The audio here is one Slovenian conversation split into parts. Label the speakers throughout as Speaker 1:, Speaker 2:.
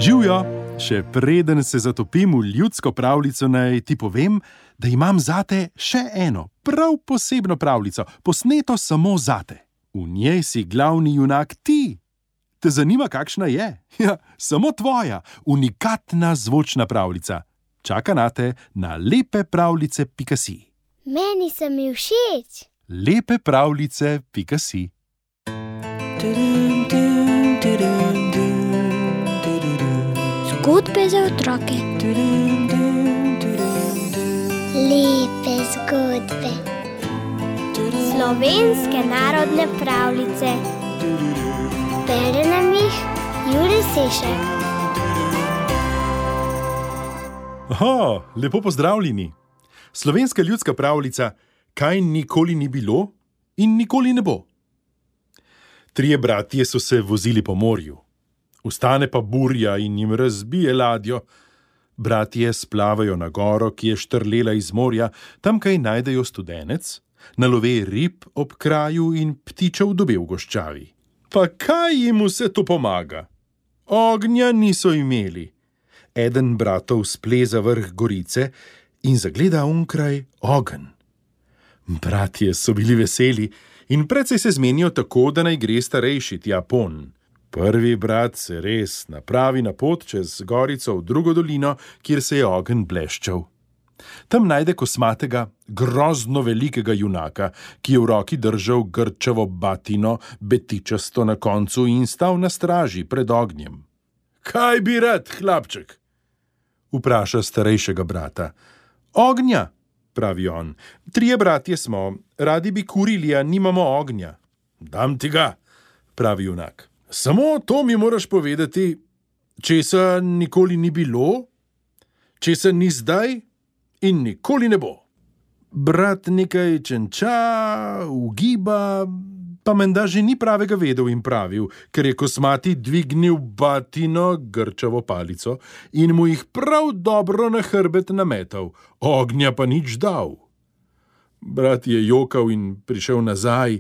Speaker 1: Živjo, še preden se zatopim v ljudsko pravljico, naj ti povem, da imam zate še eno, prav posebno pravljico, posneto samo zate. V njej si glavni junak ti. Te zanima, kakšna je? Ja, samo tvoja, unikatna zvočna pravljica. Čaka nate na lepepravljice.si.
Speaker 2: Meni se mi všeč.
Speaker 1: lepepravljice.si.
Speaker 2: Zgodbe za otroke. Lepe zgodbe. Slovenske narodne pravljice. Bere nam jih Jure Sešek.
Speaker 1: Aha, lepo pozdravljeni. Slovenska ljudska pravljica, kaj nikoli ni bilo in nikoli ne bo. Trije bratje so se vozili po morju. Vstane pa burja in jim razbije ladjo. Bratje splavajo na goro, ki je štrlela iz morja, tamkaj najdejo studenec, nalove rib ob kraju in ptičev dobe v goščavi. Pa kaj jim vse to pomaga? Ognja niso imeli. Eden bratov spleza vrh gorice in zagleda onkraj ogenj. Bratje so bili veseli in precej se zmenijo tako, da naj gre starejši tja ponj. Prvi brat se res napravi na pot čez gorico v drugo dolino, kjer se je ogenj bleščal. Tam najde kosmatega, grozno velikega junaka, ki je v roki držal grčevo batino, betičasto na koncu in stal na straži pred ognjem. Kaj bi rad, hlapček? Vpraša starejšega brata. Ognja, pravi on. Trije bratje smo, radi bi kurili, a nimamo ognja. Dam ti ga, pravi junak. Samo to mi moraš povedati, česa nikoli ni bilo, česa ni zdaj in nikoli ne bo. Brat nekaj čenča, ugiba, pa menda že ni pravega vedel in pravil, ker je kosmati dvignil batino, grčevo palico, in mu jih prav dobro na hrbet nametal, ognja pa nič dal. Brat je jokal in prišel nazaj.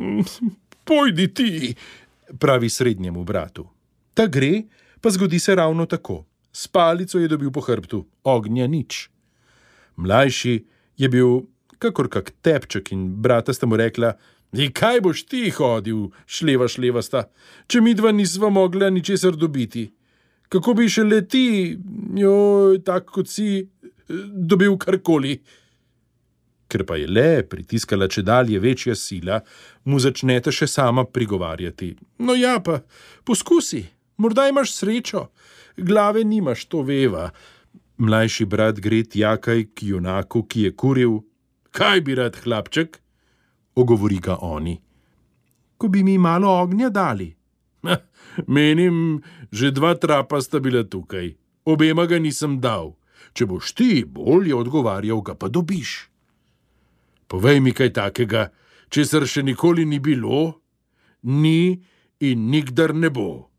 Speaker 1: Pojdi ti, pravi srednjemu bratu. Ta gre, pa zgodi se ravno tako. S palico je dobil po hrbtu, ognja nič. Mlajši je bil kakor kak tepček in brata sta mu rekla, kaj boš ti hodil, šlevasta, če midva nisva mogla ničesar dobiti. Kako bi šele ti, tak kot si, dobil karkoli? Ker pa je le pritiskala čedalje večja sila, mu začnete še sama prigovarjati. No ja, pa poskusi, morda imaš srečo, glave nimaš, to veva. Mlajši brat gre tjakaj k junaku, ki je kuril. Kaj bi rad, hlapček? Ogovori ga oni. Ko bi mi malo ognja dali. Menim, že 2 trapa sta bila tukaj. Obema ga nisem dal. Če boš ti bolje odgovarjal, ga pa dobiš. Povej mi kaj takega, česar še nikoli ni bilo, ni in nikdar ne bo.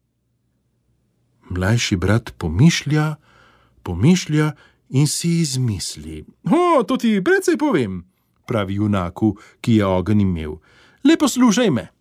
Speaker 1: Mlajši brat pomišlja in si izmisli. To ti precej povem, pravi junaku, ki je ogenj imel. Le poslušaj me.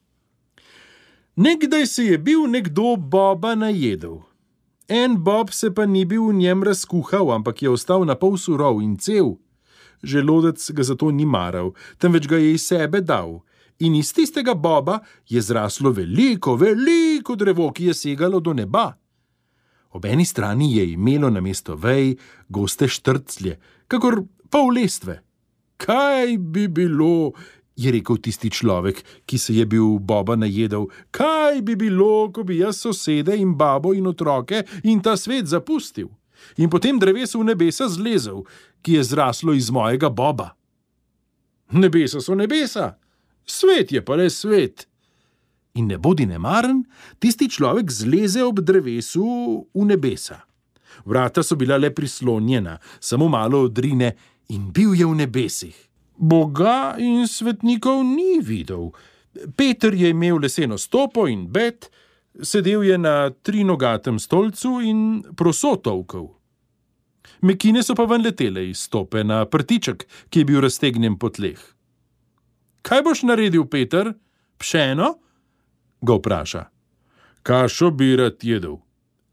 Speaker 1: Nekdaj se je bil nekdo boba najedel. En bob se pa ni bil v njem razkuhal, ampak je ostal na pol surov in cel. Želodec ga zato ni maral, temveč ga je iz sebe dal. In iz tistega boba je zraslo veliko drevo, ki je segalo do neba. Ob eni strani je imelo namesto vej goste štrclje, kakor pol lestve. Kaj bi bilo, je rekel tisti človek, ki se je bil boba najedel, kaj bi bilo, ko bi jaz sosede in babo in otroke in ta svet zapustil in potem drevesu v nebesa zlezel, ki je zraslo iz mojega boba. Nebesa so nebesa, svet je pa le svet. In ne bodi nemaren, tisti človek zleze ob drevesu v nebesa. Vrata so bila le prislonjena, samo malo odrine in bil je v nebesih. Boga in svetnikov ni videl. Peter je imel leseno stopo in bet, sedel je na 3-nogatem stolcu in proso tolkel. Mekine so pa ven letele iz stope na prtiček, ki je bil raztegnjen po tleh. Kaj boš naredil, Peter? Pšeno? Ga vpraša. Kašo bi rad jedel.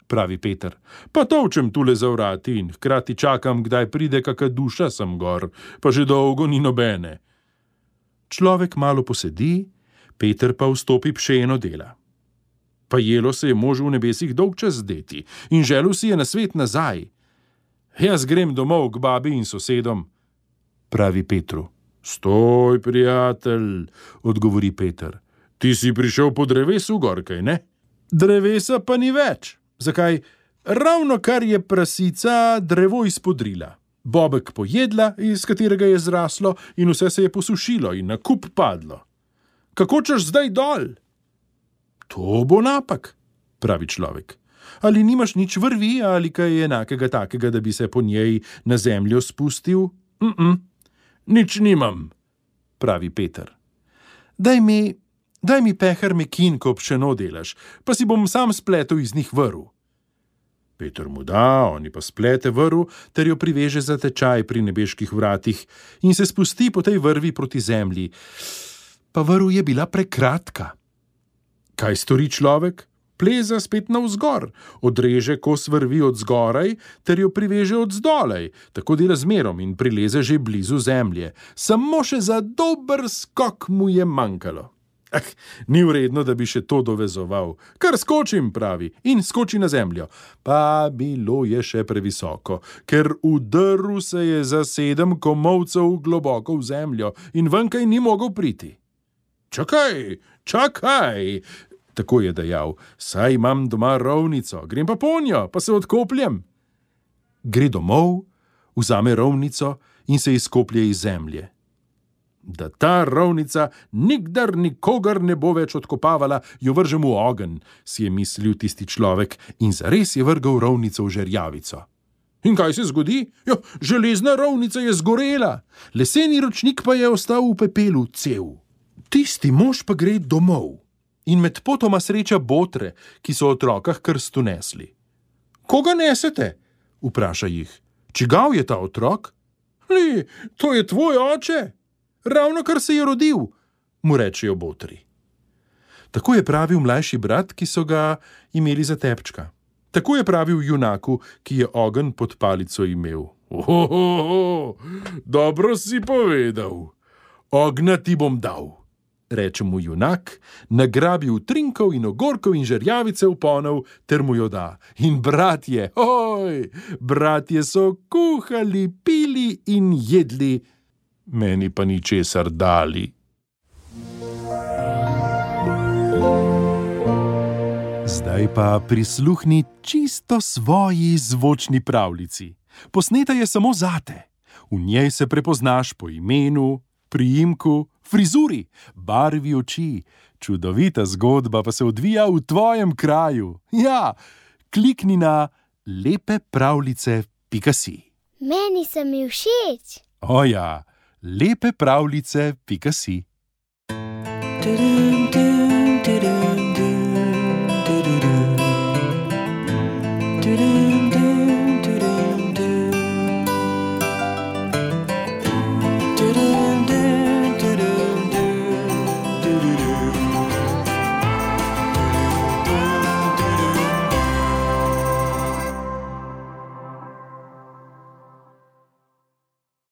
Speaker 1: pravi Peter. Pa tolčem tule za vrati in hkrati čakam, kdaj pride kaka duša sem gor, pa že dolgo ni nobene. Človek malo posedi, Peter pa vstopi pšeno dela. Pa jelo se je možu v nebesih dolg čas zdeti in želel si je na svet nazaj. Jaz grem domov k babi in sosedom, pravi Petru. Stoj, prijatelj, odgovori Peter. Ti si prišel po drevesu gor, kaj ne? Drevesa pa ni več. Zakaj? Ravno kar je prasica drevo izpodrila. Bobek pojedla, iz katerega je zraslo, in vse se je posušilo in na kup padlo. Kako češ zdaj dol? To bo napak, pravi človek. Ali nimaš nič vrvi ali kaj enakega takega, da bi se po njej na zemljo spustil? Nič nimam, pravi Peter. Daj mi pehar mekin, ko pšeno delaš, pa si bom sam spletel iz njih vrv. Peter mu da, oni pa splete vrv, ter jo priveže za tečaj pri nebeških vratih in se spusti po tej vrvi proti zemlji. Pa vrv je bila prekratka. Kaj stori človek? Pleza spet navzgor, odreže kos vrvi od zgoraj, ter jo priveže od zdolej, tako dela zmerom in prileze že blizu zemlje. Samo še za dober skok mu je manjkalo. Ni vredno, da bi še to dovezoval. Kar skočim, pravi, in skoči na zemljo. Pa bilo je še previsoko, ker udrl se je za 7 komolcev globoko v zemljo in venkaj ni mogel priti. Čakaj, tako je dejal, saj imam doma rovnico, grem pa ponjo, pa se odkopljem. Gre domov, vzame rovnico in se izkoplje iz zemlje. Da ta rovnica nikdar nikogar ne bo več odkopavala, jo vržem v ogenj, si je mislil tisti človek in zares je vrgal rovnico v žerjavico. In kaj se zgodi? Železna rovnica je zgorela, leseni ročnik pa je ostal v pepelu cel. Tisti mož pa gre domov in med potoma sreča botre, ki so otrokah krstu nesli. Koga nesete? Vpraša jih. Čigav je ta otrok? To je tvoj oče. Ravno kar se je rodil, mu rečejo botri. Tako je pravil mlajši brat, ki so ga imeli za tepčka. Tako je pravil junaku, ki je ogenj pod palico imel. Dobro si povedal. Ognja ti bom dal, reče mu junak, nagrabi utrinkov in ogorkov in žerjavice v ponev, ter mu jo da. In bratje so kuhali, pili in jedli, meni pa ničesar dali. Zdaj pa prisluhni čisto svoji zvočni pravljici. Posneta je samo zate. V njej se prepoznaš po imenu, priimku, frizuri, barvi oči. Čudovita zgodba pa se odvija v tvojem kraju. Ja, klikni na lepepravljice.si.
Speaker 2: Meni so mi všeč.
Speaker 1: Ja, lepepravljice.si.
Speaker 3: Do